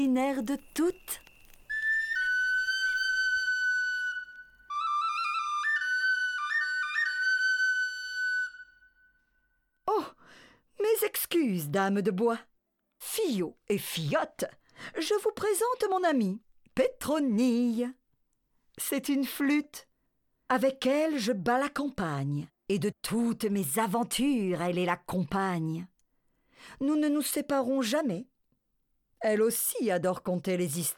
ordinaire de toutes. Oh, mes excuses, dame de bois. Fillot et fillotte, je vous présente mon amie, Pétronille. C'est une flûte. Avec elle, je bats la campagne, et de toutes mes aventures, elle est la compagne. Nous ne nous séparons jamais. Elle aussi adore conter les histoires.